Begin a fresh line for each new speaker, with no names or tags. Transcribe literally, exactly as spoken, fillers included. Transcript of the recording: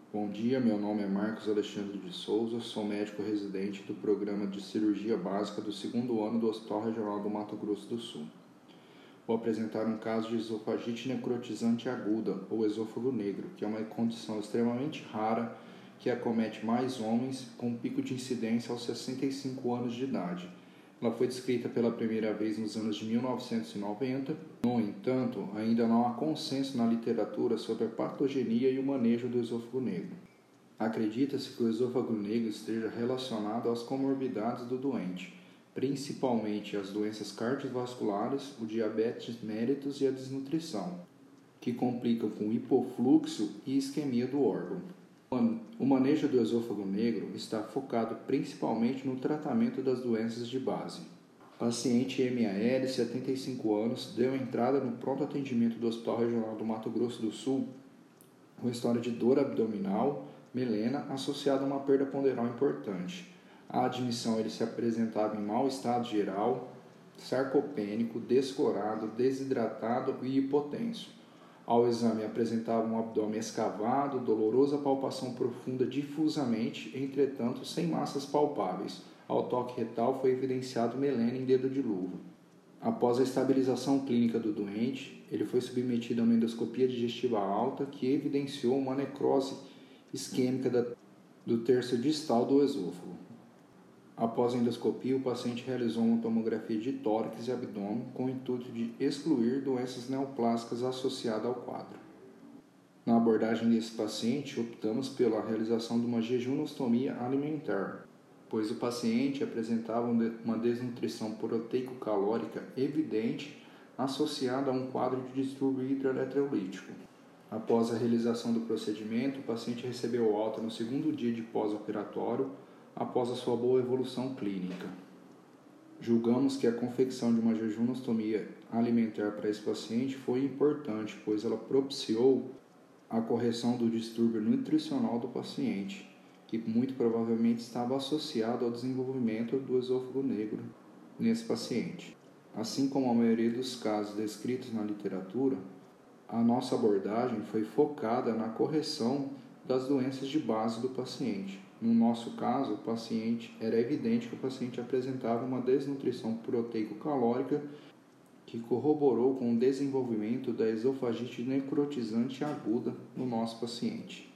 Bom dia, meu nome é Marcos Alexandre de Souza, sou médico residente do Programa de Cirurgia Básica do segundo ano do Hospital Regional do Mato Grosso do Sul. Vou apresentar um caso de esofagite necrotizante aguda, ou esôfago negro, que é uma condição extremamente rara que acomete mais homens, com pico de incidência aos sessenta e cinco anos de idade. Ela foi descrita pela primeira vez nos anos de mil novecentos e noventa. No entanto, ainda não há consenso na literatura sobre a patogenia e o manejo do esôfago negro. Acredita-se que o esôfago negro esteja relacionado às comorbidades do doente, principalmente as doenças cardiovasculares, o diabetes mellitus e a desnutrição, que complicam com hipofluxo e isquemia do órgão. O manejo do esôfago negro está focado principalmente no tratamento das doenças de base. Paciente M A L, setenta e cinco anos, deu entrada no pronto atendimento do Hospital Regional do Mato Grosso do Sul com história de dor abdominal, melena, associada a uma perda ponderal importante. À admissão, ele se apresentava em mau estado geral, sarcopênico, descolorado, desidratado e hipotenso. Ao exame, apresentava um abdômen escavado, dolorosa palpação profunda difusamente, entretanto sem massas palpáveis. Ao toque retal foi evidenciado melena em dedo de luva. Após a estabilização clínica do doente, ele foi submetido a uma endoscopia digestiva alta que evidenciou uma necrose isquêmica da, do terço distal do esôfago. Após a endoscopia, o paciente realizou uma tomografia de tórax e abdômen com o intuito de excluir doenças neoplásicas associadas ao quadro. Na abordagem desse paciente, optamos pela realização de uma jejunostomia alimentar, pois o paciente apresentava uma desnutrição proteico-calórica evidente associada a um quadro de distúrbio hidroeletrolítico. Após a realização do procedimento, o paciente recebeu alta no segundo dia de pós-operatório, após a sua boa evolução clínica. Julgamos que a confecção de uma jejunostomia alimentar para esse paciente foi importante, pois ela propiciou a correção do distúrbio nutricional do paciente, que muito provavelmente estava associado ao desenvolvimento do esôfago negro nesse paciente. Assim como a maioria dos casos descritos na literatura, a nossa abordagem foi focada na correção das doenças de base do paciente. No nosso caso, o paciente era evidente que o paciente apresentava uma desnutrição proteico-calórica que corroborou com o desenvolvimento da esofagite necrotizante aguda no nosso paciente.